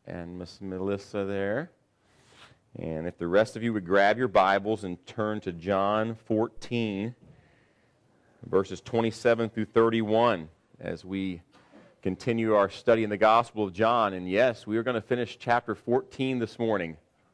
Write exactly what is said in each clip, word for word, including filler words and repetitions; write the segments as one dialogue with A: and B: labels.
A: and Miss Melissa there. And if the rest of you would grab your Bibles and turn to John fourteen, verses twenty-seven through thirty-one, as we continue our study in the Gospel of John. And yes, we are going to finish chapter fourteen this morning.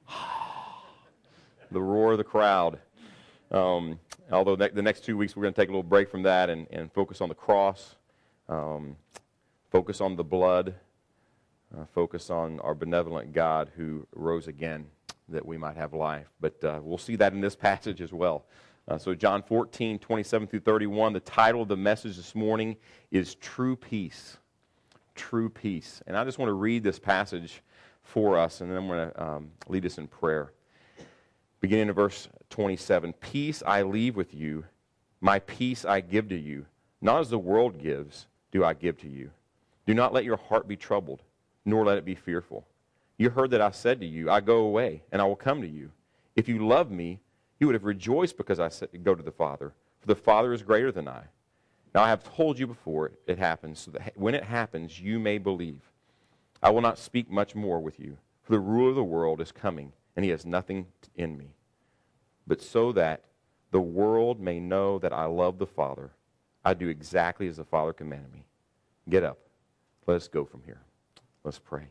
A: The roar of the crowd. Um, although ne- the next two weeks we're going to take a little break from that and, and focus on the cross, um, focus on the blood, uh, focus on our benevolent God who rose again that we might have life. But uh, we'll see that in this passage as well. Uh, so John fourteen, twenty-seven through thirty-one, the title of the message this morning is True Peace. True Peace. And I just want to read this passage for us, and then I'm going to um, lead us in prayer. Beginning in verse twenty-seven, Peace I leave with you, my peace I give to you. Not as the world gives, do I give to you. Do not let your heart be troubled, nor let it be fearful. You heard that I said to you, I go away, and I will come to you. If you love me, you would have rejoiced because I said, go to the Father, for the Father is greater than I. Now I have told you before it happens, so that when it happens, you may believe. I will not speak much more with you, for the ruler of the world is coming, and he has nothing in me. But so that the world may know that I love the Father, I do exactly as the Father commanded me. Get up. Let us go from here. Let's pray.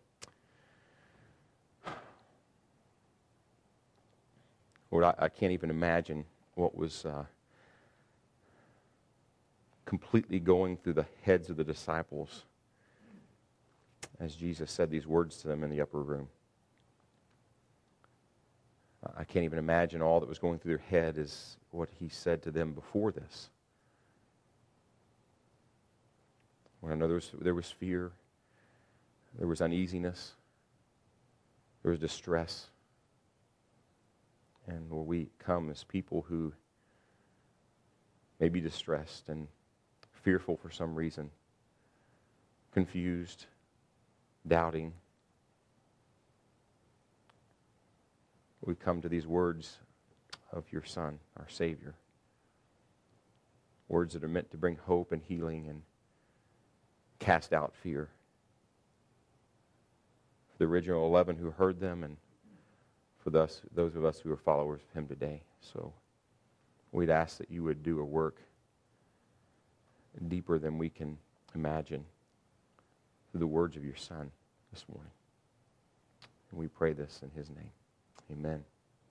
A: Lord, I, I can't even imagine what was uh, completely going through the heads of the disciples as Jesus said these words to them in the upper room. I can't even imagine all that was going through their head is what he said to them before this. When I know there was, there was fear, there was uneasiness, there was distress. And Lord, we come as people who may be distressed and fearful for some reason, confused, doubting. We come to these words of your Son, our Savior. Words that are meant to bring hope and healing and cast out fear. For the original eleven who heard them and for thus, those of us who are followers of him today. So we'd ask that you would do a work deeper than we can imagine through the words of your Son this morning. And we pray this in his name. Amen.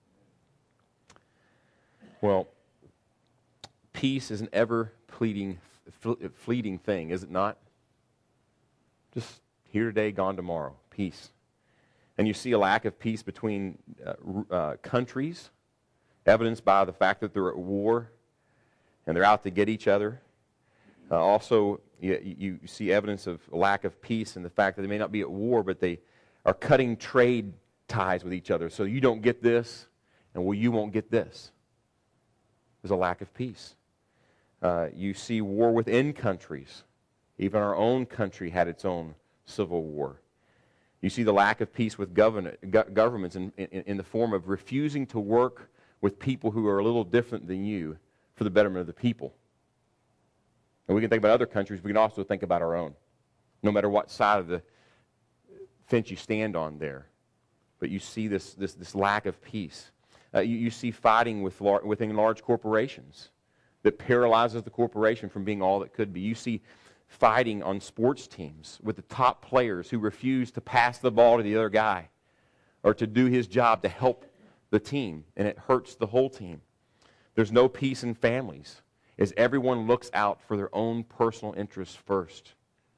A: Well, peace is an ever-fleeting fleeting thing, is it not? Just here today, gone tomorrow. Peace. And you see a lack of peace between uh, uh, countries, evidenced by the fact that they're at war and they're out to get each other. Uh, also, you, you see evidence of a lack of peace in the fact that they may not be at war, but they are cutting trade ties with each other. So you don't get this, and well, you won't get this. There's a lack of peace. Uh, you see war within countries. Even our own country had its own civil war. You see the lack of peace with government, governments in, in, in the form of refusing to work with people who are a little different than you for the betterment of the people. And we can think about other countries. We can also think about our own. No matter what side of the fence you stand on there. But you see this, this, this lack of peace. Uh, you, you see fighting with lar- within large corporations that paralyzes the corporation from being all that could be. You see fighting on sports teams with the top players who refuse to pass the ball to the other guy or to do his job to help the team, and it hurts the whole team. There's no peace in families as everyone looks out for their own personal interests first.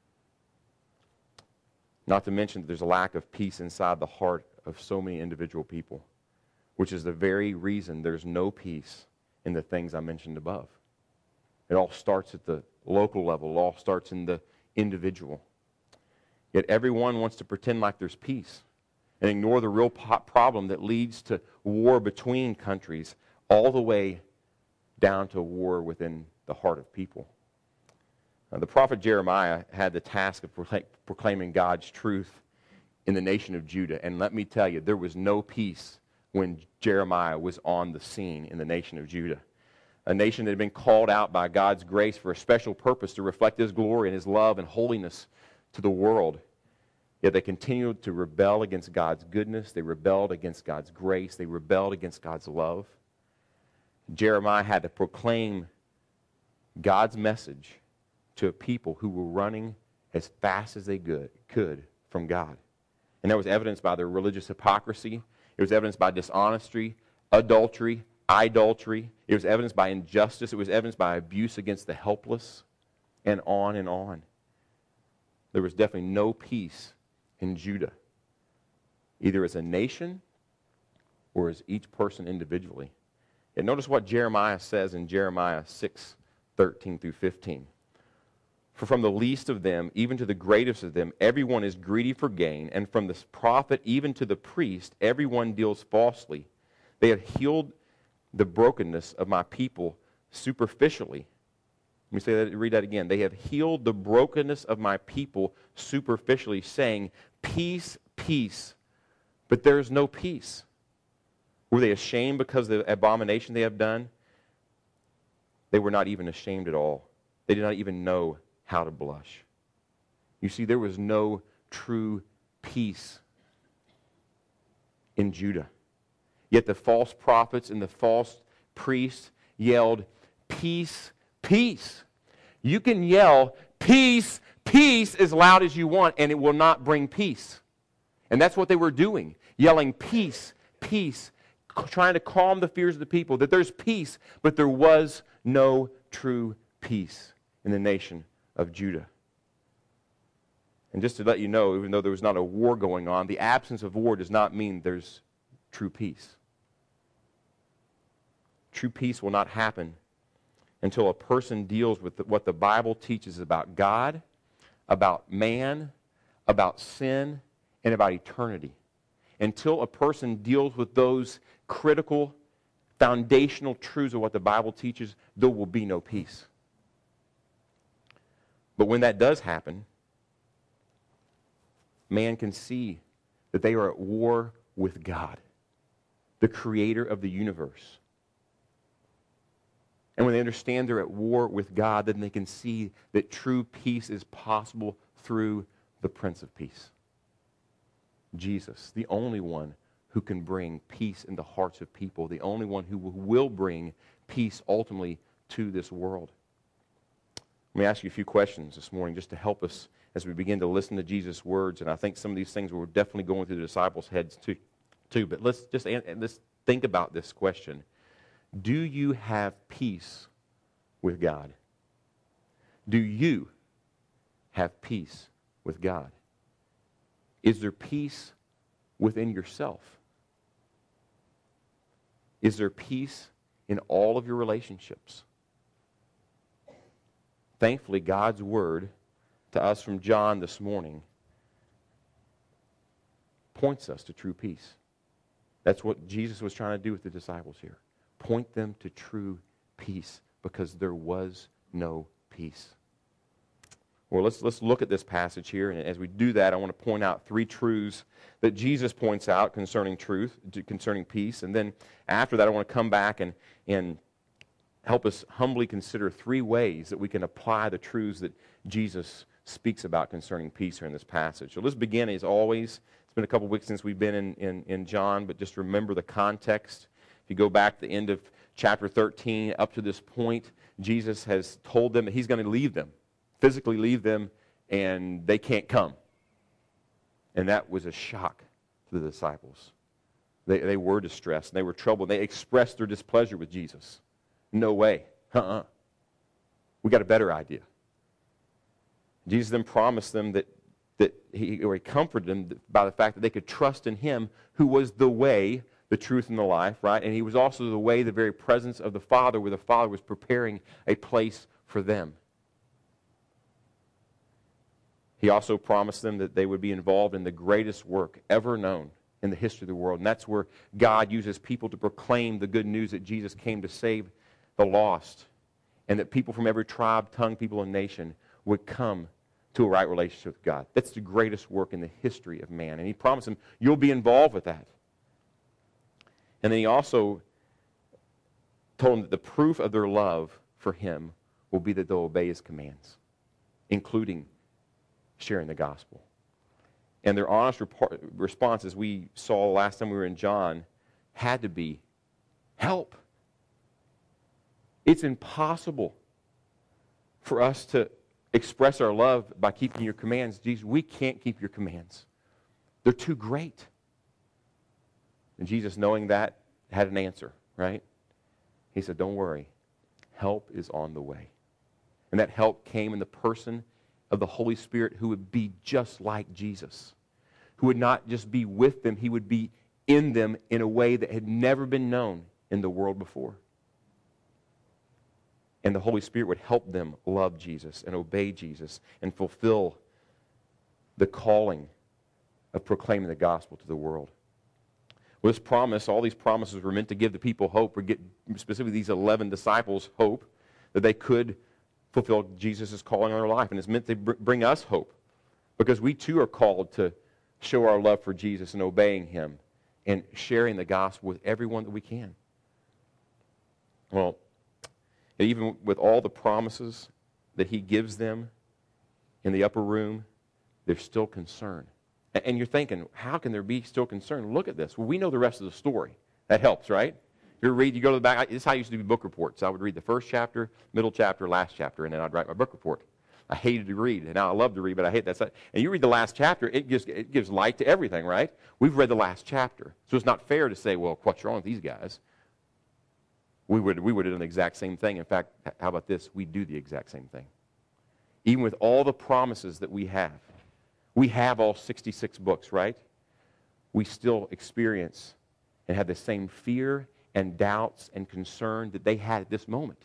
A: Not to mention that there's a lack of peace inside the heart of so many individual people, which is the very reason there's no peace in the things I mentioned above. It all starts at the local level. It all starts in the individual. Yet everyone wants to pretend like there's peace and ignore the real po- problem that leads to war between countries all the way down to war within the heart of people. Uh, the prophet Jeremiah had the task of proclaim, proclaiming God's truth in the nation of Judah. And let me tell you, there was no peace when Jeremiah was on the scene in the nation of Judah. A nation that had been called out by God's grace for a special purpose to reflect his glory and his love and holiness to the world. Yet they continued to rebel against God's goodness. They rebelled against God's grace. They rebelled against God's love. Jeremiah had to proclaim God's message to a people who were running as fast as they could from God. And that was evidenced by their religious hypocrisy. It was evidenced by dishonesty, adultery, idolatry. It was evidenced by injustice. It was evidenced by abuse against the helpless, and on and on. There was definitely no peace in Judah, either as a nation or as each person individually. And notice what Jeremiah says in Jeremiah six, thirteen through fifteen. For from the least of them, even to the greatest of them, everyone is greedy for gain, and from the prophet even to the priest, everyone deals falsely. They have healed the brokenness of my people superficially. Let me say that, read that again. They have healed the brokenness of my people superficially, saying, peace, peace, but there is no peace. Were they ashamed because of the abomination they have done? They were not even ashamed at all. They did not even know how to blush. You see, there was no true peace in Judah. Yet the false prophets and the false priests yelled, peace, peace. You can yell, peace, peace as loud as you want, and it will not bring peace. And that's what they were doing, yelling, peace, peace, trying to calm the fears of the people, that there's peace, but there was no true peace in the nation of Judah. And just to let you know, even though there was not a war going on, the absence of war does not mean there's true peace. True peace will not happen until a person deals with what the Bible teaches about God, about man, about sin, and about eternity. Until a person deals with those critical, foundational truths of what the Bible teaches, there will be no peace. But when that does happen, man can see that they are at war with God, the creator of the universe. And when they understand they're at war with God, then they can see that true peace is possible through the Prince of Peace, Jesus, the only one who can bring peace in the hearts of people, the only one who will bring peace ultimately to this world. Let me ask you a few questions this morning just to help us as we begin to listen to Jesus' words. And I think some of these things were definitely going through the disciples' heads too. too. But let's just let's think about this question. Do you have peace with God? Do you have peace with God? Is there peace within yourself? Is there peace in all of your relationships? Thankfully, God's word to us from John this morning points us to true peace. That's what Jesus was trying to do with the disciples here. Point them to true peace, because there was no peace. Well, let's, let's look at this passage here, and as we do that, I want to point out three truths that Jesus points out concerning truth, concerning peace, and then after that I want to come back and, and help us humbly consider three ways that we can apply the truths that Jesus speaks about concerning peace here in this passage. So let's begin, as always. It's been a couple weeks since we've been in, in, in John, but just remember the context. If you go back to the end of chapter thirteen, up to this point, Jesus has told them that he's going to leave them, physically leave them, and they can't come. And that was a shock to the disciples. They, they were distressed, and they were troubled. They expressed their displeasure with Jesus. No way. Uh-uh. We got a better idea. Jesus then promised them that, that he, or he comforted them by the fact that they could trust in him who was the way, the truth, and the life, right? And he was also the way, the very presence of the Father, where the Father was preparing a place for them. He also promised them that they would be involved in the greatest work ever known in the history of the world. And that's where God uses people to proclaim the good news that Jesus came to save the lost, and that people from every tribe, tongue, people, and nation would come to a right relationship with God. That's the greatest work in the history of man. And he promised them, you'll be involved with that. And then he also told them that the proof of their love for him will be that they'll obey his commands, including sharing the gospel. And their honest report, response, as we saw last time we were in John, had to be, help. It's impossible for us to express our love by keeping your commands. Jesus, we can't keep your commands. They're too great. And Jesus, knowing that, had an answer, right? He said, don't worry. Help is on the way. And that help came in the person of the Holy Spirit, who would be just like Jesus, who would not just be with them, he would be in them in a way that had never been known in the world before. And the Holy Spirit would help them love Jesus and obey Jesus and fulfill the calling of proclaiming the gospel to the world. Well, this promise, all these promises were meant to give the people hope, or get specifically these eleven disciples hope that they could fulfill Jesus' calling on their life. And it's meant to bring us hope, because we too are called to show our love for Jesus and obeying him and sharing the gospel with everyone that we can. Well, even with all the promises that he gives them in the upper room, there's still concern. And you're thinking, how can there be still concern? Look at this. Well, we know the rest of the story. That helps, right? You read, you go to the back. This is how I used to do book reports. I would read the first chapter, middle chapter, last chapter, and then I'd write my book report. I hated to read, and now I love to read, but I hate that. And you read the last chapter, it gives, it gives light to everything, right? We've read the last chapter. So it's not fair to say, well, what's wrong with these guys? We would, we would have done the exact same thing. In fact, how about this? We do the exact same thing. Even with all the promises that we have, we have all sixty-six books, right? We still experience and have the same fear and doubts and concern that they had at this moment.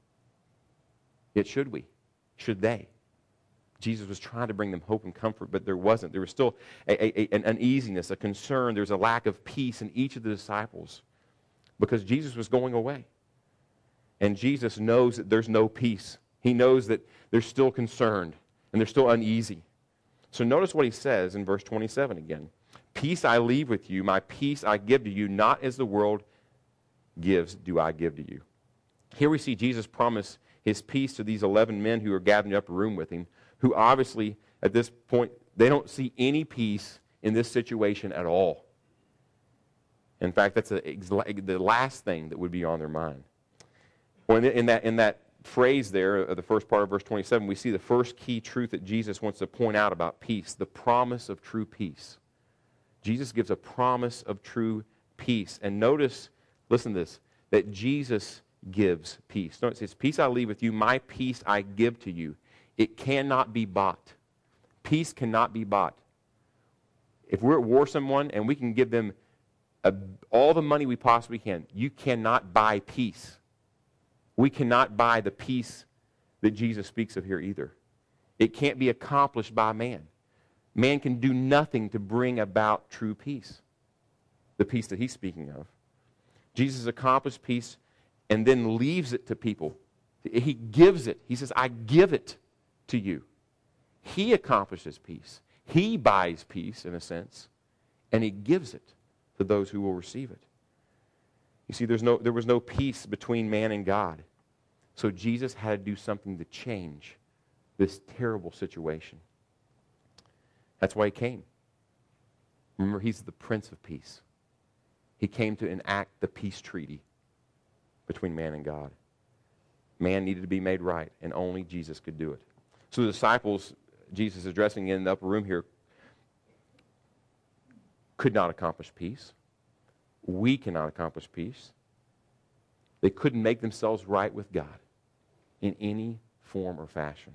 A: Yet should we? Should they? Jesus was trying to bring them hope and comfort, but there wasn't. There was still a, a, an uneasiness, a concern. There was a lack of peace in each of the disciples because Jesus was going away. And Jesus knows that there's no peace. He knows that they're still concerned and they're still uneasy. So notice what he says in verse twenty-seven again. Peace I leave with you, my peace I give to you, not as the world gives do I give to you. Here we see Jesus promise his peace to these eleven men who are gathered in the upper room with him, who obviously at this point, they don't see any peace in this situation at all. In fact, that's a, the last thing that would be on their mind. Well, in that, in that phrase there, the first part of verse twenty-seven, we see the first key truth that Jesus wants to point out about peace, the promise of true peace. Jesus gives a promise of true peace. And notice, listen to this, that Jesus gives peace. Notice, it says, peace I leave with you, my peace I give to you. It cannot be bought. Peace cannot be bought. If we're at war with someone and we can give them a, all the money we possibly can, you cannot buy peace. We cannot buy the peace that Jesus speaks of here either. It can't be accomplished by man. Man can do nothing to bring about true peace, the peace that he's speaking of. Jesus accomplished peace and then leaves it to people. He gives it. He says, I give it to you. He accomplishes peace. He buys peace, in a sense, and he gives it to those who will receive it. You see, there's no, there was no peace between man and God. So Jesus had to do something to change this terrible situation. That's why he came. Remember, he's the Prince of Peace. He came to enact the peace treaty between man and God. Man needed to be made right, and only Jesus could do it. So the disciples, Jesus is addressing in the upper room here, could not accomplish peace. We cannot accomplish peace. They couldn't make themselves right with God in any form or fashion.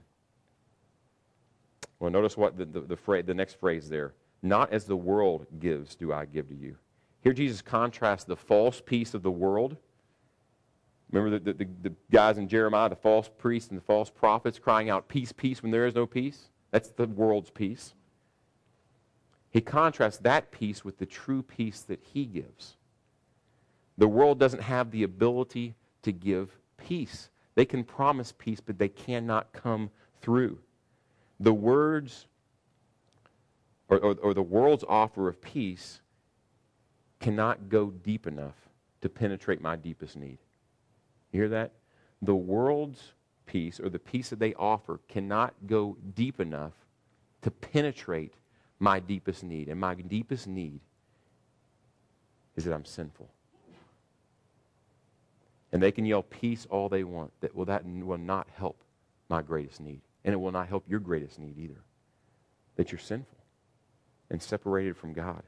A: Well, notice what the, the, the, phrase, the next phrase there. Not as the world gives do I give to you. Here Jesus contrasts the false peace of the world. Remember the, the, the guys in Jeremiah, the false priests and the false prophets crying out, peace, peace, when there is no peace? That's the world's peace. He contrasts that peace with the true peace that he gives. The world doesn't have the ability to give peace. They can promise peace, but they cannot come through. The words, or, or, or the world's offer of peace cannot go deep enough to penetrate my deepest need. You hear that? The world's peace, or the peace that they offer, cannot go deep enough to penetrate my deepest need. And my deepest need is that I'm sinful. And they can yell peace all they want. That, well, that will not help my greatest need. And it will not help your greatest need either. That you're sinful and separated from God.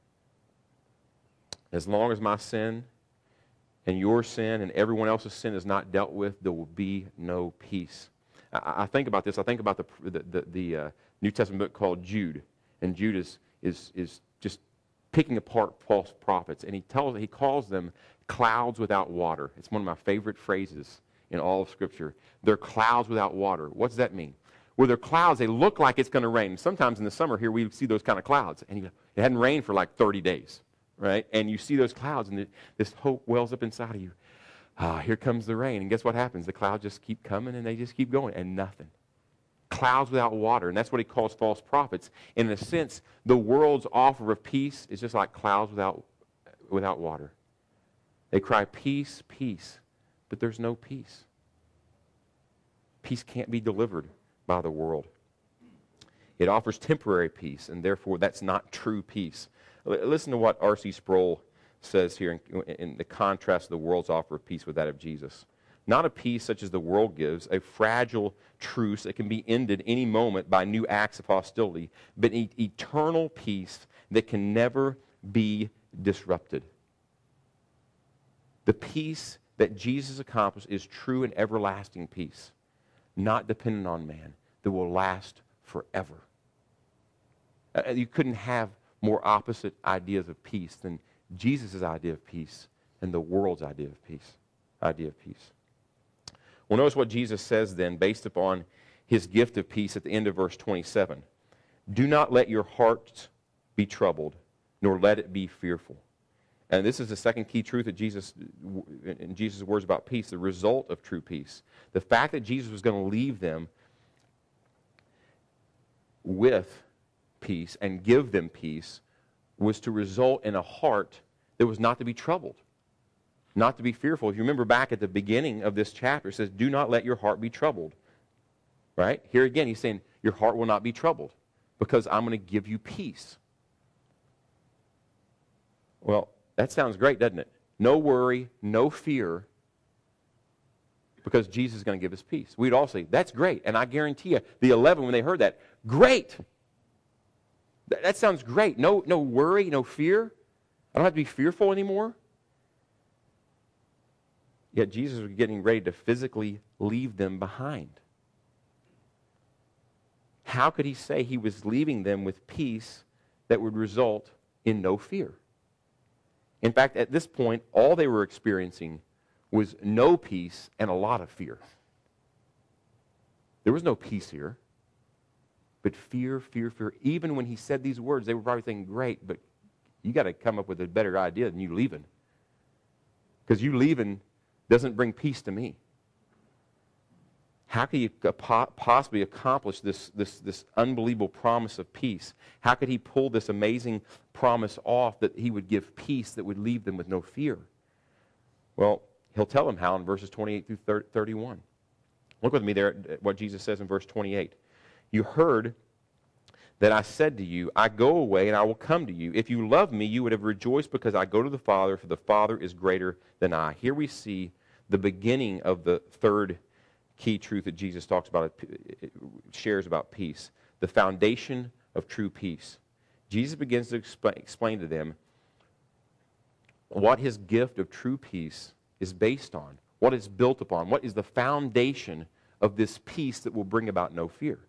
A: As long as my sin and your sin and everyone else's sin is not dealt with, there will be no peace. I, I think about this. I think about the the, the, the uh, New Testament book called Jude. And Jude is, is, is just picking apart false prophets. And he tells he calls them clouds without water. It's one of my favorite phrases in all of Scripture. They're clouds without water. What does that mean? Where they're clouds, they look like it's going to rain. Sometimes in the summer here we see those kind of clouds. And you, it hadn't rained for like thirty days. Right? And you see those clouds, and this hope wells up inside of you. Ah, here comes the rain. And guess what happens? The clouds just keep coming, and they just keep going, and nothing. Clouds without water, and that's what he calls false prophets. In a sense, the world's offer of peace is just like clouds without, without water. They cry, peace, peace, but there's no peace. Peace can't be delivered by the world. It offers temporary peace, and therefore that's not true peace. Listen to what R C Sproul says here in, in the contrast of the world's offer of peace with that of Jesus. Not a peace such as the world gives, a fragile truce that can be ended any moment by new acts of hostility, but an eternal peace that can never be disrupted. The peace that Jesus accomplished is true and everlasting peace, not dependent on man, that will last forever. Uh, you couldn't have more opposite ideas of peace than Jesus' idea of peace and the world's idea of peace. Idea of peace. Well, notice what Jesus says then, based upon his gift of peace at the end of verse twenty-seven. Do not let your hearts be troubled, nor let it be fearful. And this is the second key truth that Jesus, in Jesus' words about peace, the result of true peace. The fact that Jesus was going to leave them with peace and give them peace was to result in a heart that was not to be troubled, not to be fearful. If you remember back at the beginning of this chapter, it says, do not let your heart be troubled. Right? Here again, he's saying, your heart will not be troubled because I'm going to give you peace. Well, that sounds great, doesn't it? No worry, no fear, because Jesus is going to give us peace. We'd all say, that's great. And I guarantee you, the eleven, when they heard that, great. That, that sounds great. No, no worry, no fear. I don't have to be fearful anymore. Yet Jesus was getting ready to physically leave them behind. How could he say he was leaving them with peace that would result in no fear? In fact, at this point, all they were experiencing was no peace and a lot of fear. There was no peace here, but fear, fear, fear. Even when he said these words, they were probably thinking, great, but you got to come up with a better idea than you leaving. Because you leaving doesn't bring peace to me. How could he possibly accomplish this, this, this unbelievable promise of peace? How could he pull this amazing promise off that he would give peace that would leave them with no fear? Well, he'll tell them how in verses twenty-eight through thirty-one. Look with me there at what Jesus says in verse twenty-eight. You heard that I said to you, I go away and I will come to you. If you love me, you would have rejoiced because I go to the Father, for the Father is greater than I. Here we see the beginning of the third key truth that Jesus talks about, shares about peace. The foundation of true peace. Jesus begins to explain, explain to them what his gift of true peace is based on, what it's built upon, what is the foundation of this peace that will bring about no fear.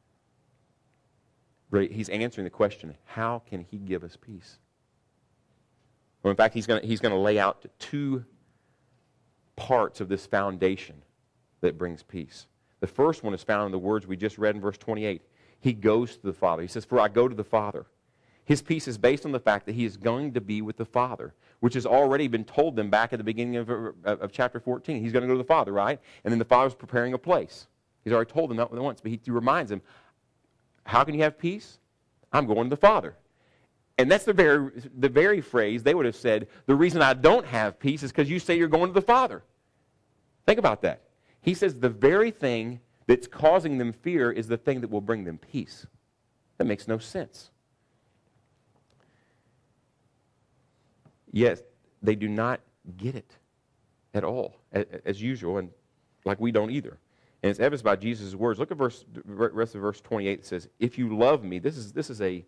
A: He's answering the question, how can he give us peace? Well, in fact, he's going to, he's going to lay out two parts of this foundation that brings peace. The first one is found in the words we just read in verse twenty-eight. He goes to the Father. He says, for I go to the Father. His peace is based on the fact that he is going to be with the Father, which has already been told them back at the beginning of, of, of chapter fourteen. He's going to go to the Father, right? And then the Father's preparing a place. He's already told them that once, but he, he reminds them, how can you have peace? I'm going to the Father. And that's the very, the very phrase they would have said, the reason I don't have peace is because you say you're going to the Father. Think about that. He says the very thing that's causing them fear is the thing that will bring them peace. That makes no sense. yet they do not get it at all, as usual, and like we don't either. And it's evidenced by Jesus' words. Look at verse, rest of verse twenty-eight. It says, if you love me, this is, this is a,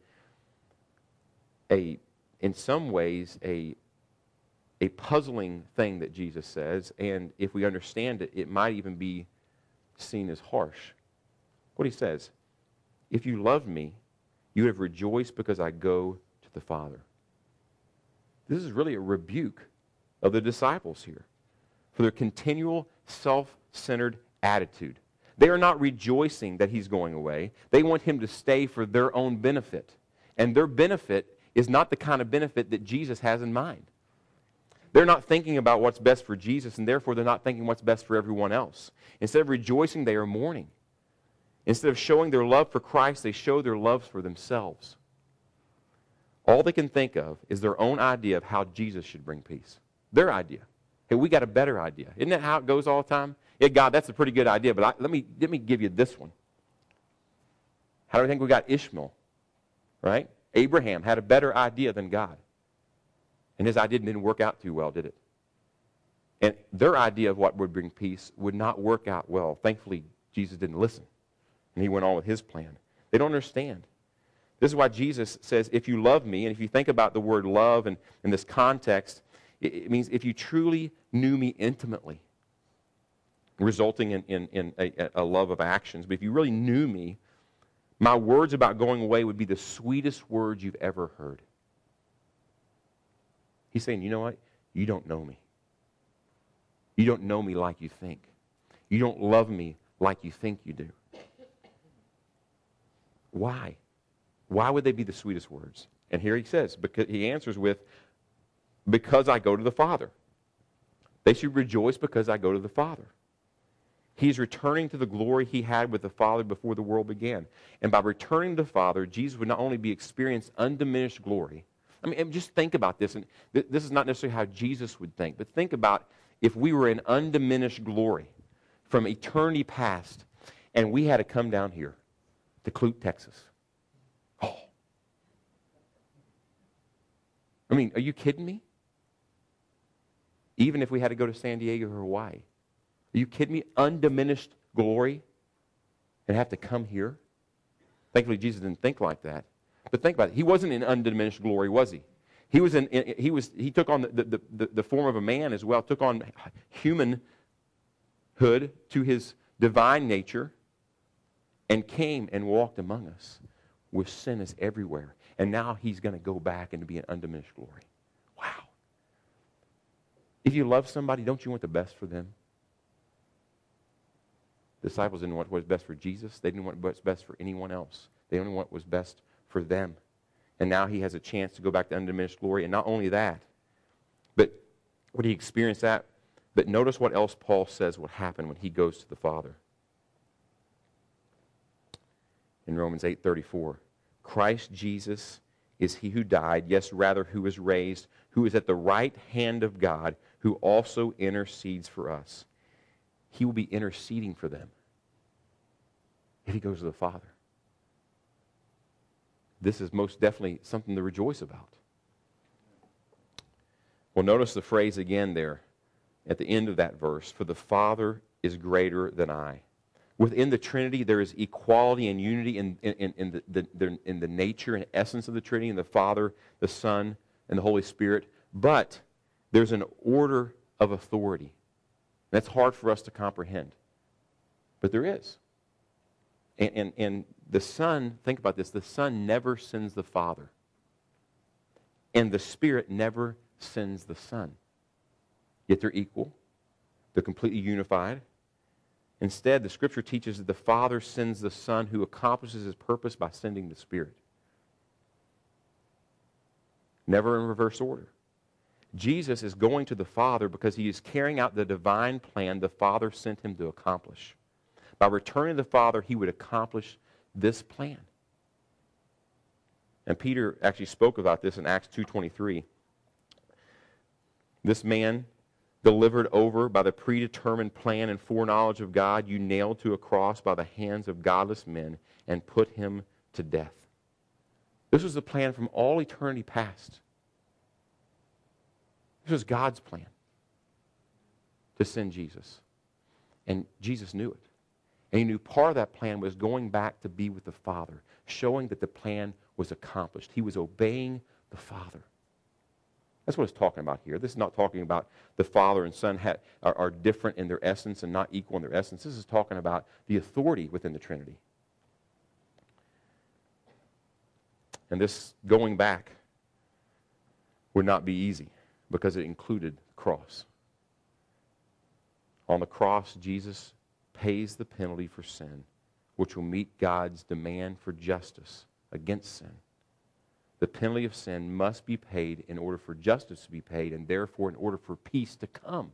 A: a, in some ways, a, a puzzling thing that Jesus says, and if we understand it, it might even be seen as harsh. What he says, if you love me, you have rejoiced because I go to the Father. This is really a rebuke of the disciples here for their continual self-centered attitude. They are not rejoicing that he's going away. They want him to stay for their own benefit. And their benefit is not the kind of benefit that Jesus has in mind. They're not thinking about what's best for Jesus, and therefore they're not thinking what's best for everyone else. Instead of rejoicing, they are mourning. Instead of showing their love for Christ, they show their love for themselves. All they can think of is their own idea of how Jesus should bring peace. Their idea. Hey, we got a better idea. Isn't that how it goes all the time? Yeah, God, that's a pretty good idea, but I, let me let me give you this one. How do we think we got Ishmael? Right? Abraham had a better idea than God. And his idea didn't work out too well, did it? And their idea of what would bring peace would not work out well. Thankfully, Jesus didn't listen. And he went on with his plan. They don't understand. This is why Jesus says, if you love me, and if you think about the word love and in this context, it, it means if you truly knew me intimately, resulting in, in, in a, a love of actions. But if you really knew me, my words about going away would be the sweetest words you've ever heard. He's saying, you know what? You don't know me. You don't know me like you think. You don't love me like you think you do. Why? Why would they be the sweetest words? And here he says, because he answers with, because I go to the Father. They should rejoice because I go to the Father. He's returning to the glory he had with the Father before the world began. And by returning to the Father, Jesus would not only be experienced undiminished glory. I mean, just think about this. And th- this is not necessarily how Jesus would think, but think about if we were in undiminished glory from eternity past, and we had to come down here to Clute, Texas. Oh. I mean, are you kidding me? Even if we had to go to San Diego or Hawaii. Are you kidding me? Undiminished glory and have to come here? Thankfully, Jesus didn't think like that. But think about it. He wasn't in undiminished glory, was he? He was in. in he was. He took on the, the, the, the form of a man as well. Took on humanhood to his divine nature, and came and walked among us with sinners everywhere. And now he's going to go back and be in undiminished glory. Wow. If you love somebody, don't you want the best for them? The disciples didn't want what was best for Jesus. They didn't want what's best for anyone else. They only want what was best for them. And now he has a chance to go back to undiminished glory. And not only that, but when he experienced that, but notice what else Paul says will happen when he goes to the Father. In Romans eight thirty-four, Christ Jesus is he who died, yes, rather who was raised, who is at the right hand of God, who also intercedes for us. He will be interceding for them if he goes to the Father. This is most definitely something to rejoice about. Well, notice the phrase again there at the end of that verse, for the Father is greater than I. Within the Trinity, there is equality and unity in, in, in, the, the, the, in the nature and essence of the Trinity, in the Father, the Son, and the Holy Spirit. But there's an order of authority. That's hard for us to comprehend. But there is. And, and, and the Son, think about this, the Son never sins the Father. And the Spirit never sins the Son. Yet they're equal. They're completely unified. Instead, the Scripture teaches that the Father sends the Son who accomplishes his purpose by sending the Spirit. Never in reverse order. Jesus is going to the Father because he is carrying out the divine plan the Father sent him to accomplish. By returning to the Father, he would accomplish this plan. And Peter actually spoke about this in Acts two twenty-three. This man, delivered over by the predetermined plan and foreknowledge of God, you nailed to a cross by the hands of godless men and put him to death. This was the plan from all eternity past. This was God's plan to send Jesus. And Jesus knew it. And he knew part of that plan was going back to be with the Father, showing that the plan was accomplished. He was obeying the Father. That's what it's talking about here. This is not talking about the Father and Son ha- are, are different in their essence and not equal in their essence. This is talking about the authority within the Trinity. And this going back would not be easy because it included the cross. On the cross, Jesus pays the penalty for sin, which will meet God's demand for justice against sin. The penalty of sin must be paid in order for justice to be paid, and therefore in order for peace to come.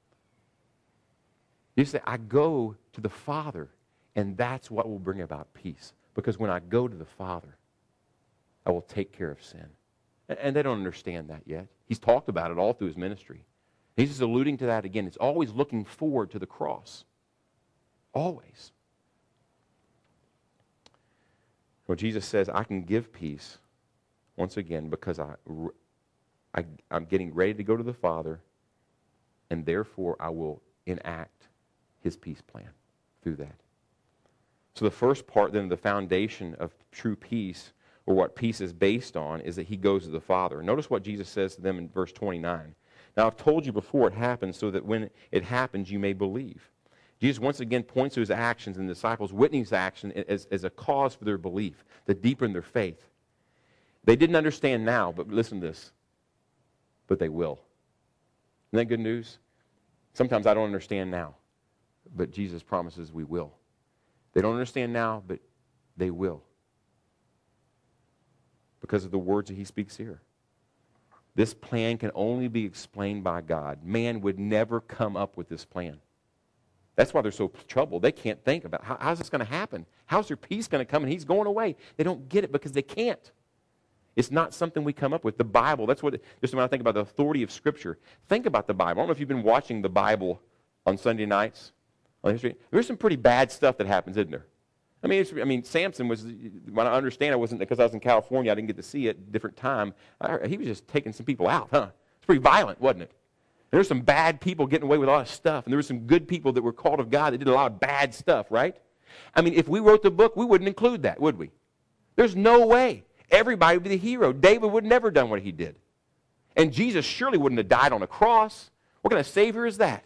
A: You say, I go to the Father, and that's what will bring about peace. Because when I go to the Father, I will take care of sin. And they don't understand that yet. He's talked about it all through his ministry. He's just alluding to that again. It's always looking forward to the cross. Always. Well, Jesus says, I can give peace, once again, because I, I, I'm getting ready to go to the Father, and therefore I will enact his peace plan through that. So the first part, then, the foundation of true peace, or what peace is based on, is that he goes to the Father. Notice what Jesus says to them in verse twenty-nine. Now, I've told you before it happens so that when it happens, you may believe. Jesus once again points to his actions, and the disciples witness his action as, as a cause for their belief, to deepen their faith. They didn't understand now, but listen to this. But they will. Isn't that good news? Sometimes I don't understand now, but Jesus promises we will. They don't understand now, but they will. Because of the words that he speaks here. This plan can only be explained by God. Man would never come up with this plan. That's why they're so troubled. They can't think about, how, how's this going to happen? How's their peace going to come and he's going away? They don't get it because they can't. It's not something we come up with. The Bible, that's what, just when I think about the authority of Scripture, think about the Bible. I don't know if you've been watching the Bible on Sunday nights. On history. There's some pretty bad stuff that happens, isn't there? I mean, it's, I mean, Samson was, when I understand, I wasn't, because I was in California, I didn't get to see it at a different time. I, he was just taking some people out, huh? It's pretty violent, wasn't it? And there's some bad people getting away with a lot of stuff, and there were some good people that were called of God that did a lot of bad stuff, right? I mean, if we wrote the book, we wouldn't include that, would we? There's no way. Everybody would be the hero. David would never have done what he did. And Jesus surely wouldn't have died on a cross. What kind of Savior is that?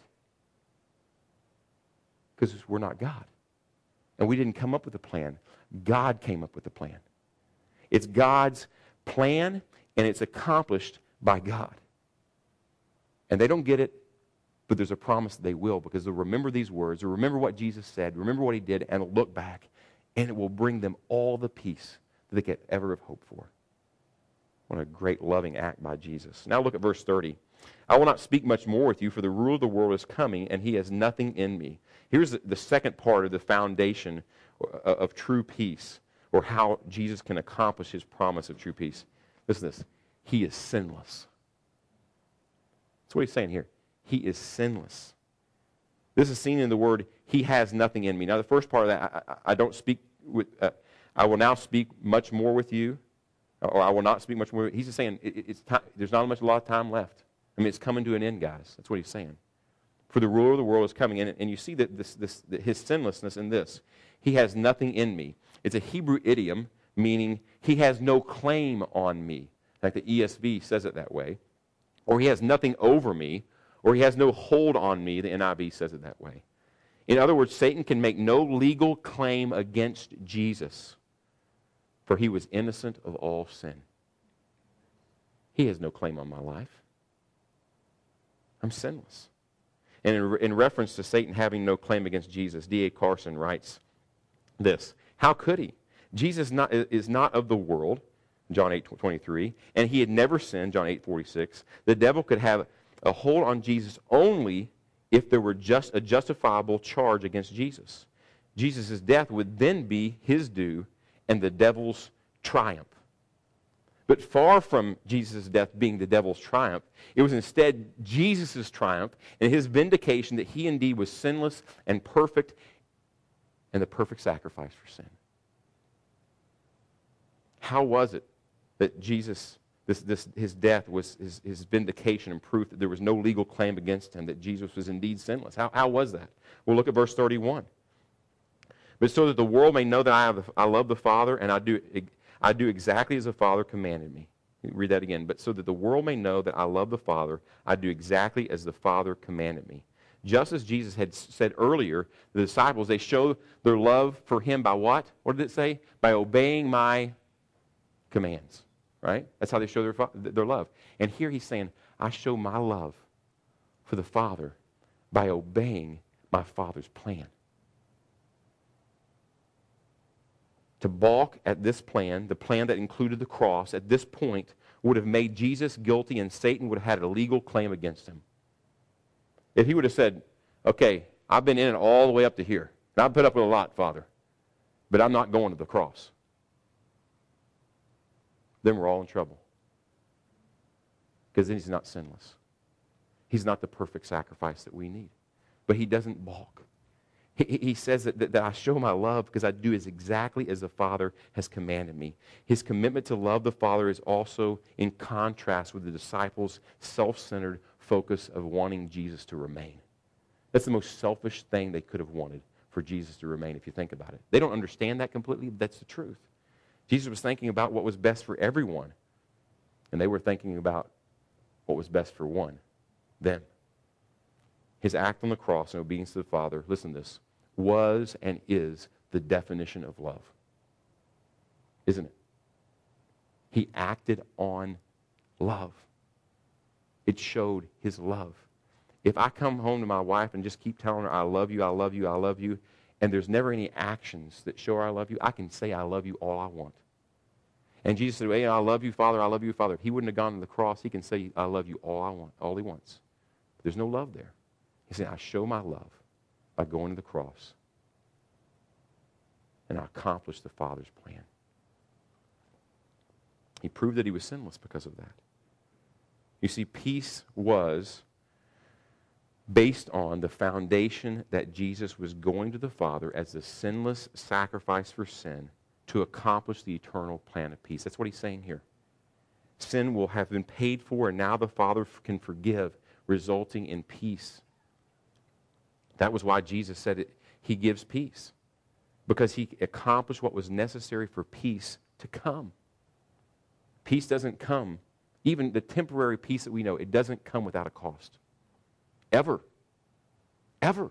A: Because we're not God. And we didn't come up with a plan. God came up with the plan. It's God's plan, and it's accomplished by God. And they don't get it, but there's a promise that they will, because they'll remember these words, they'll remember what Jesus said, remember what he did, and they'll look back, and it will bring them all the peace that they could ever have hoped for. What a great loving act by Jesus. Now look at verse thirty. I will not speak much more with you, for the ruler of the world is coming, and he has nothing in me. Here's the second part of the foundation of true peace, or how Jesus can accomplish his promise of true peace. Listen to this. He is sinless. That's what he's saying here. He is sinless. This is seen in the word, he has nothing in me. Now, the first part of that, I, I, I don't speak with, uh, I will now speak much more with you, or I will not speak much more. He's just saying, it, it's time, there's not much, a lot of time left. I mean, it's coming to an end, guys. That's what he's saying. For the ruler of the world is coming in, and you see that this, this, that his sinlessness in this. He has nothing in me. It's a Hebrew idiom, meaning he has no claim on me. Like the E S V says it that way. Or he has nothing over me, or he has no hold on me. The N I V says it that way. In other words, Satan can make no legal claim against Jesus, for he was innocent of all sin. He has no claim on my life. I'm sinless. And in, in reference to Satan having no claim against Jesus, D A Carson writes this: how could he? Jesus not, is not of the world, John eight twenty-three, and he had never sinned, John eight forty-six. The devil could have a hold on Jesus only if there were just a justifiable charge against Jesus. Jesus' death would then be his due and the devil's triumph. But far from Jesus' death being the devil's triumph, it was instead Jesus' triumph and his vindication that he indeed was sinless and perfect and the perfect sacrifice for sin. How was it that Jesus This, this, his death was his, his vindication and proof that there was no legal claim against him, that Jesus was indeed sinless. How, how was that? Well, look at verse thirty-one. But so that the world may know that I, have, I love the Father, and I do, I do exactly as the Father commanded me. Read that again. But so that the world may know that I love the Father, I do exactly as the Father commanded me. Just as Jesus had said earlier, the disciples, they show their love for him by what? What did it say? By obeying my commands. Right? That's how they show their, their love. And here he's saying, I show my love for the Father by obeying my Father's plan. To balk at this plan, the plan that included the cross, at this point would have made Jesus guilty, and Satan would have had a legal claim against him. If he would have said, okay, I've been in it all the way up to here, and I've put up with a lot, Father, but I'm not going to the cross, then we're all in trouble. Because then he's not sinless. He's not the perfect sacrifice that we need. But he doesn't balk. He, he says that, that, that I show my love because I do as exactly as the Father has commanded me. His commitment to love the Father is also in contrast with the disciples' self-centered focus of wanting Jesus to remain. That's the most selfish thing they could have wanted, for Jesus to remain, if you think about it. They don't understand that completely, but that's the truth. Jesus was thinking about what was best for everyone, and they were thinking about what was best for one, them. His act on the cross in obedience to the Father, listen to this, was and is the definition of love. Isn't it? He acted on love. It showed his love. If I come home to my wife and just keep telling her, I love you, I love you, I love you, and there's never any actions that show her I love you, I can say I love you all I want. And Jesus said, hey, I love you, Father, I love you, Father. If he wouldn't have gone to the cross, he can say, I love you all I want, all he wants. But there's no love there. He said, I show my love by going to the cross. And I accomplish the Father's plan. He proved that he was sinless because of that. You see, peace was based on the foundation that Jesus was going to the Father as the sinless sacrifice for sin to accomplish the eternal plan of peace. That's what he's saying here. Sin will have been paid for, and now the Father can forgive, resulting in peace. That was why Jesus said it, he gives peace, because he accomplished what was necessary for peace to come. Peace doesn't come, even the temporary peace that we know, it doesn't come without a cost. Ever. Ever.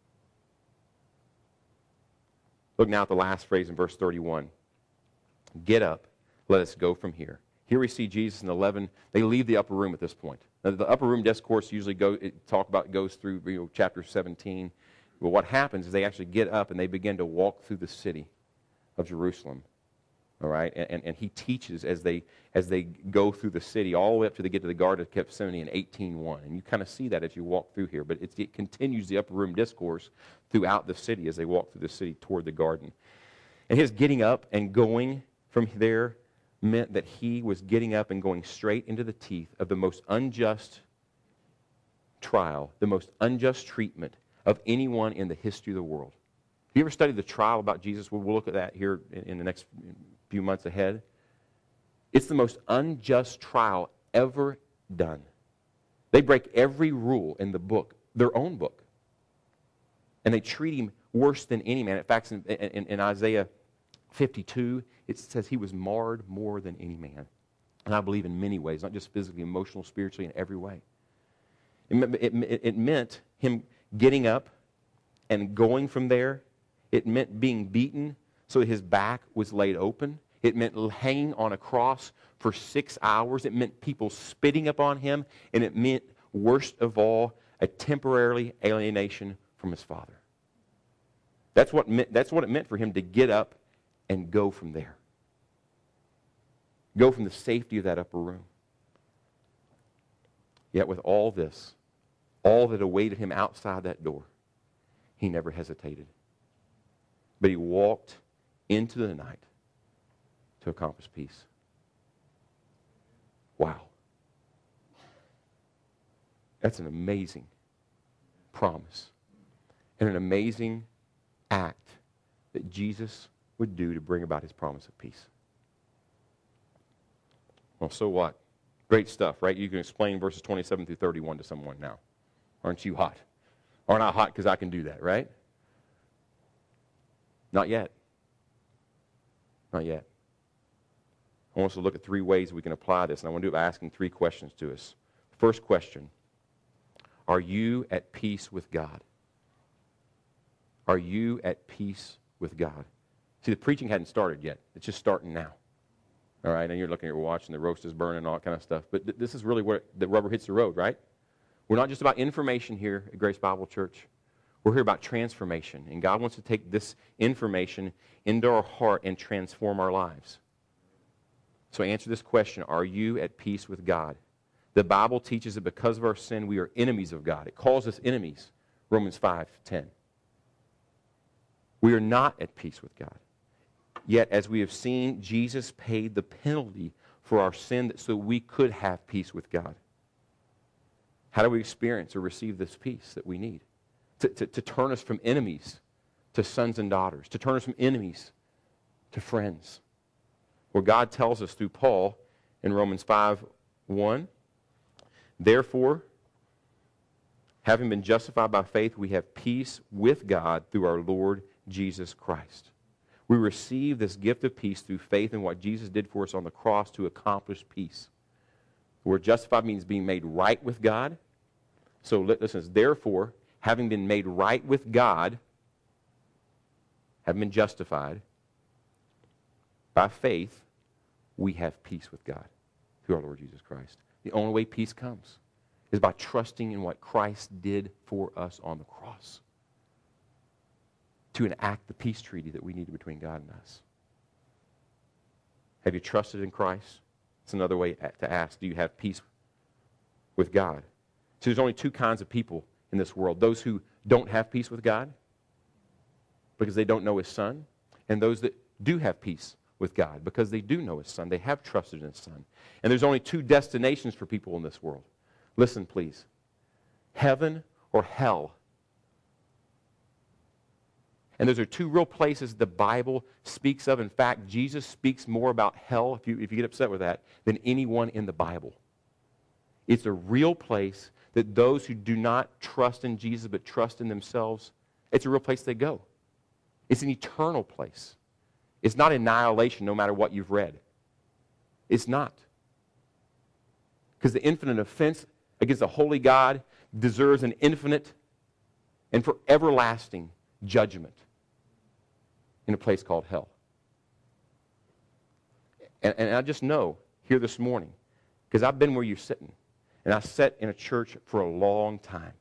A: Look now at the last phrase in verse thirty-one. Get up, let us go from here. Here we see Jesus and the eleven, they leave the upper room at this point. Now, the upper room discourse usually go, it talk about goes through you know, chapter seventeen. But what happens is they actually get up and they begin to walk through the city of Jerusalem. All right? And, and, and he teaches as they as they go through the city, all the way up to they get to the Garden of Gethsemane in eighteen one. And you kind of see that as you walk through here. But it, it continues the upper room discourse throughout the city as they walk through the city toward the garden. And his getting up and going from there meant that he was getting up and going straight into the teeth of the most unjust trial, the most unjust treatment of anyone in the history of the world. Have you ever studied the trial about Jesus? We'll look at that here in, in the next few months ahead. It's the most unjust trial ever done. They break every rule in the book, their own book. And they treat him worse than any man. In fact, in, in, in Isaiah fifty-two, it says he was marred more than any man. And I believe in many ways, not just physically, emotional, spiritually, in every way. It, it, it meant him getting up and going from there. It meant being beaten so that his back was laid open. It meant hanging on a cross for six hours. It meant people spitting upon him. And it meant, worst of all, a temporary alienation from his Father. That's what, meant, that's what it meant for him to get up and go from there. Go from the safety of that upper room. Yet with all this, all that awaited him outside that door, he never hesitated. But he walked into the night to accomplish peace. Wow. That's an amazing promise and an amazing act that Jesus would do to bring about his promise of peace. Well, so what? Great stuff, right? You can explain verses twenty-seven through thirty-one to someone now. Aren't you hot? Aren't I hot because I can do that, right? Not yet. Not yet. I want us to look at three ways we can apply this, and I want to do it by asking three questions to us. First question, are you at peace with God? Are you at peace with God? See, the preaching hadn't started yet. It's just starting now. All right, and you're looking at your watch and the roast is burning and all that kind of stuff. But th- this is really where the rubber hits the road, right? We're not just about information here at Grace Bible Church. We're here about transformation. And God wants to take this information into our heart and transform our lives. So answer this question, are you at peace with God? The Bible teaches that because of our sin, we are enemies of God. It calls us enemies, Romans five ten. We are not at peace with God. Yet, as we have seen, Jesus paid the penalty for our sin so we could have peace with God. How do we experience or receive this peace that we need? To, to, to turn us from enemies to sons and daughters. To turn us from enemies to friends. Well, God tells us through Paul in Romans five one, therefore, having been justified by faith, we have peace with God through our Lord Jesus Christ. We receive this gift of peace through faith in what Jesus did for us on the cross to accomplish peace. The word justified means being made right with God. So listen, therefore, having been made right with God, having been justified by faith, we have peace with God through our Lord Jesus Christ. The only way peace comes is by trusting in what Christ did for us on the cross to enact the peace treaty that we need between God and us. Have you trusted in Christ? It's another way to ask, do you have peace with God? So there's only two kinds of people in this world. Those who don't have peace with God because they don't know His Son, and those that do have peace with God because they do know His Son. They have trusted in His Son. And there's only two destinations for people in this world. Listen, please. Heaven or hell. And those are two real places the Bible speaks of. In fact, Jesus speaks more about hell, if you, if you get upset with that, than anyone in the Bible. It's a real place that those who do not trust in Jesus but trust in themselves, it's a real place they go. It's an eternal place. It's not annihilation no matter what you've read. It's not. Because the infinite offense against the holy God deserves an infinite and for everlasting judgment in a place called hell. And, and I just know here this morning, because I've been where you're sitting, and I sat in a church for a long time.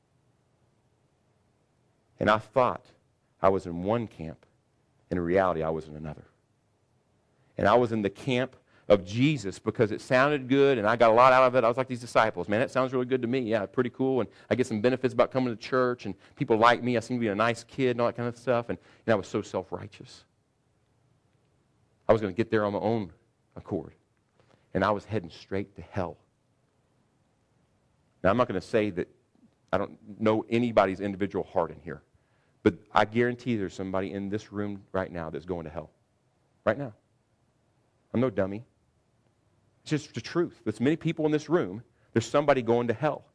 A: And I thought I was in one camp, and in reality I was in another. And I was in the camp of Jesus because it sounded good, and I got a lot out of it. I was like these disciples. Man, that sounds really good to me. Yeah, pretty cool. And I get some benefits about coming to church, and people like me. I seem to be a nice kid and all that kind of stuff. And, and I was so self-righteous. I was going to get there on my own accord. And I was heading straight to hell. Now, I'm not going to say that I don't know anybody's individual heart in here. But I guarantee there's somebody in this room right now that's going to hell. Right now. I'm no dummy. It's just the truth. There's many people in this room, there's somebody going to hell.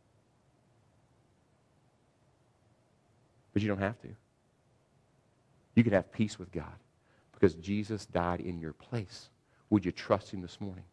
A: But you don't have to. You can have peace with God because Jesus died in your place. Would you trust Him this morning?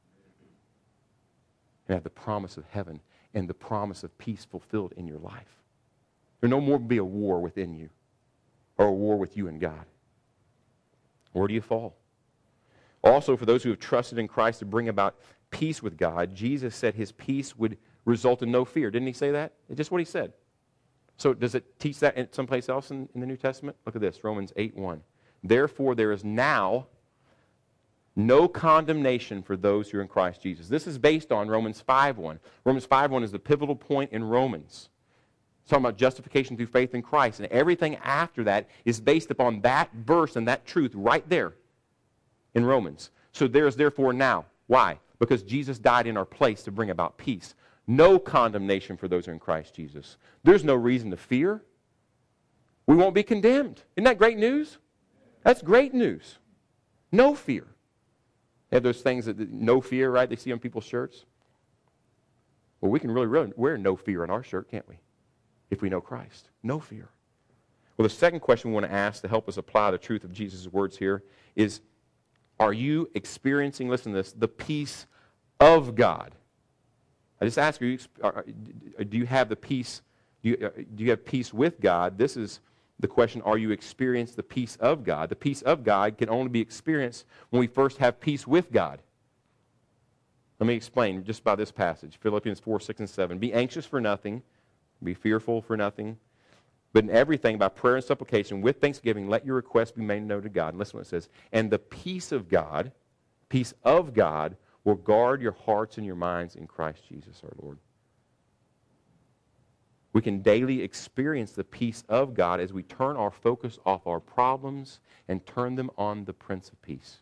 A: And have the promise of heaven and the promise of peace fulfilled in your life. There no more be a war within you or a war with you and God. Where do you fall? Also, for those who have trusted in Christ to bring about peace with God, Jesus said His peace would result in no fear. Didn't He say that? It's just what He said. So does it teach that someplace else in, in the New Testament? Look at this, Romans eight one. Therefore, there is now no condemnation for those who are in Christ Jesus. This is based on Romans five one. Romans five one is the pivotal point in Romans. It's talking about justification through faith in Christ. And everything after that is based upon that verse and that truth right there in Romans. So there is therefore now. Why? Because Jesus died in our place to bring about peace. No condemnation for those who are in Christ Jesus. There's no reason to fear. We won't be condemned. Isn't that great news? That's great news. No fear. They have those things that, that no fear, right? They see on people's shirts. Well, we can really, really wear no fear on our shirt, can't we? If we know Christ. No fear. Well, the second question we want to ask to help us apply the truth of Jesus' words here is, are you experiencing, listen to this, the peace of God? I just ask you, do you have the peace, do you, do you have peace with God? This is the question, are you experiencing the peace of God? The peace of God can only be experienced when we first have peace with God. Let me explain just by this passage, Philippians four, six, and seven. Be anxious for nothing, be fearful for nothing, but in everything, by prayer and supplication, with thanksgiving, let your requests be made known to God. And listen to what it says. And the peace of God, peace of God, will guard your hearts and your minds in Christ Jesus our Lord. We can daily experience the peace of God as we turn our focus off our problems and turn them on the Prince of Peace.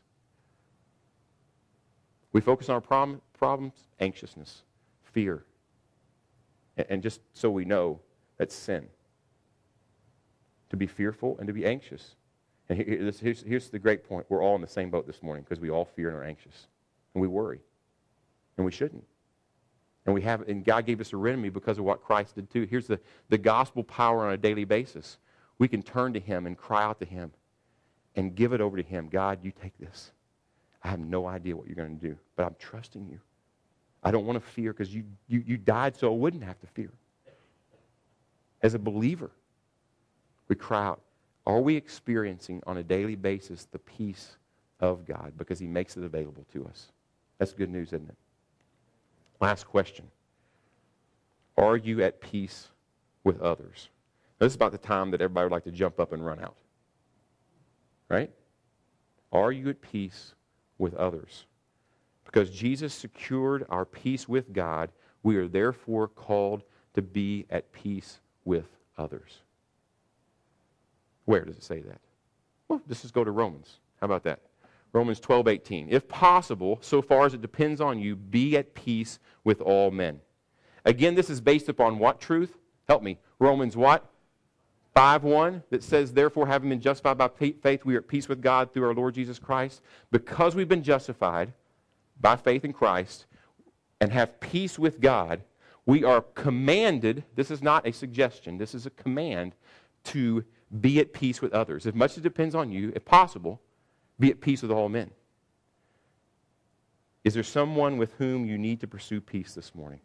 A: We focus on our problem, problems, anxiousness, fear. And, and just so we know, that's sin. To be fearful and to be anxious. And here, this, here's, here's the great point. We're all in the same boat this morning because we all fear and are anxious. And we worry. And we shouldn't. And we have, and God gave us a remedy because of what Christ did too. Here's the, the gospel power on a daily basis. We can turn to Him and cry out to Him and give it over to Him. God, you take this. I have no idea what you're going to do, but I'm trusting you. I don't want to fear because you, you, you died so I wouldn't have to fear. As a believer, we cry out, are we experiencing on a daily basis the peace of God because He makes it available to us? That's good news, isn't it? Last question. Are you at peace with others? Now, this is about the time that everybody would like to jump up and run out. Right? Are you at peace with others? Because Jesus secured our peace with God, we are therefore called to be at peace with others. Where does it say that? Well, let's just go to Romans. How about that? Romans twelve, eighteen. If possible, so far as it depends on you, be at peace with all men. Again, this is based upon what truth? Help me. Romans what? five one, that says, therefore, having been justified by faith, we are at peace with God through our Lord Jesus Christ. Because we've been justified by faith in Christ and have peace with God, we are commanded, this is not a suggestion, this is a command, to be at peace with others. As much as it depends on you, if possible, be at peace with all men. Is there someone with whom you need to pursue peace this morning?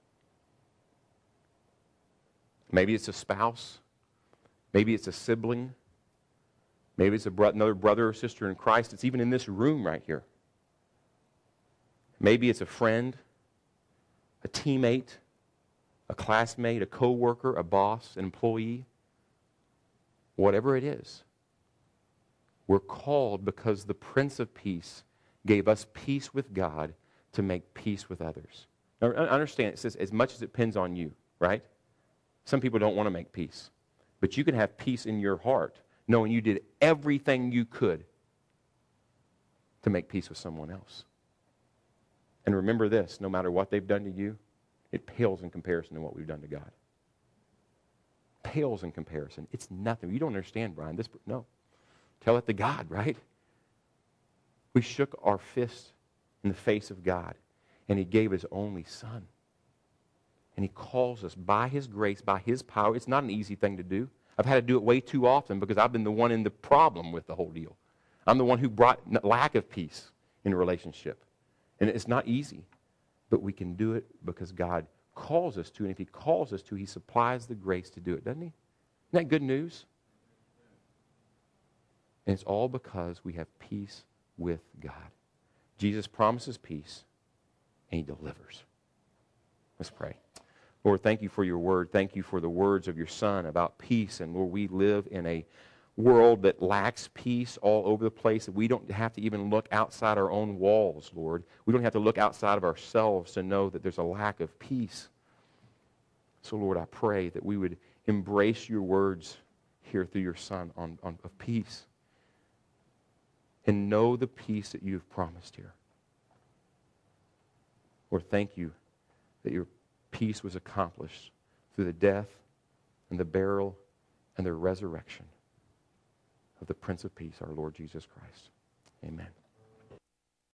A: Maybe it's a spouse. Maybe it's a sibling. Maybe it's a bro- another brother or sister in Christ. It's even in this room right here. Maybe it's a friend, a teammate, a classmate, a coworker, a boss, an employee. Whatever it is, we're called because the Prince of Peace gave us peace with God to make peace with others. Now, understand, it says as much as it depends on you, right? Some people don't want to make peace. But you can have peace in your heart knowing you did everything you could to make peace with someone else. And remember this, no matter what they've done to you, it pales in comparison to what we've done to God. Pales in comparison. It's nothing. You don't understand, Brian. This, no. Tell it to God, right? We shook our fist in the face of God, and He gave His only Son. And He calls us by His grace, by His power. It's not an easy thing to do. I've had to do it way too often because I've been the one in the problem with the whole deal. I'm the one who brought lack of peace in a relationship. And it's not easy, but we can do it because God calls us to. And if He calls us to, He supplies the grace to do it, doesn't He? Isn't that good news? And it's all because we have peace with God. Jesus promises peace, and He delivers. Let's pray. Lord, thank you for your word. Thank you for the words of your Son about peace. And Lord, we live in a world that lacks peace all over the place, that we don't have to even look outside our own walls, Lord. We don't have to look outside of ourselves to know that there's a lack of peace. So, Lord, I pray that we would embrace your words here through your Son on, on, of peace and know the peace that you've promised here. Lord, thank you that your peace was accomplished through the death and the burial and the resurrection of the Prince of Peace, our Lord Jesus Christ. Amen.